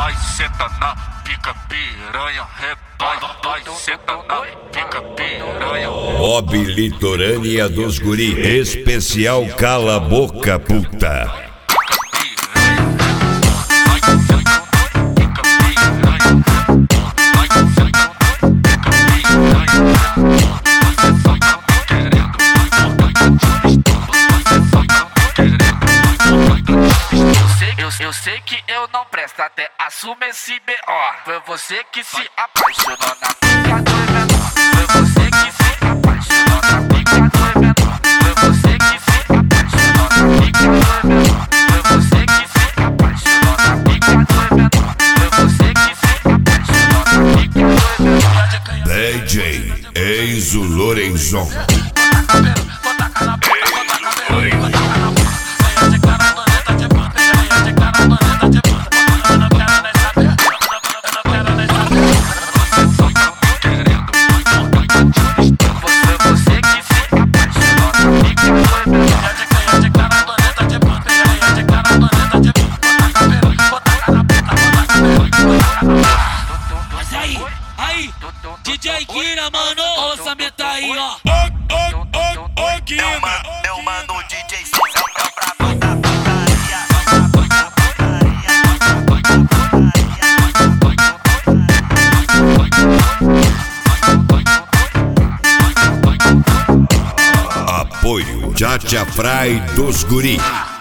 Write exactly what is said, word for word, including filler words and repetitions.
vai senta na pica piranha, vai, vai senta na pica piranha. Bob Litorânea dos Guri, especial Cala a Boca Puta. Eu sei que eu não presto, até assumo esse B O. Foi você que se apaixonou na pica do menor. Foi você que se apaixonou na pica do menor. Foi você que se apaixonou na pica do menor. Foi você que se apaixonou na pica do menor. Foi você que se apaixonou na pica do menor. D J Enzo Lorenzon. Mas aí, aí, D J Kira, mano, o orçamento aí, ó. Ô, ô, ô, ô, Kira. Meu mano, o D J César é o brabo da putaria. Apoio Tchatcha Fry dos Guri.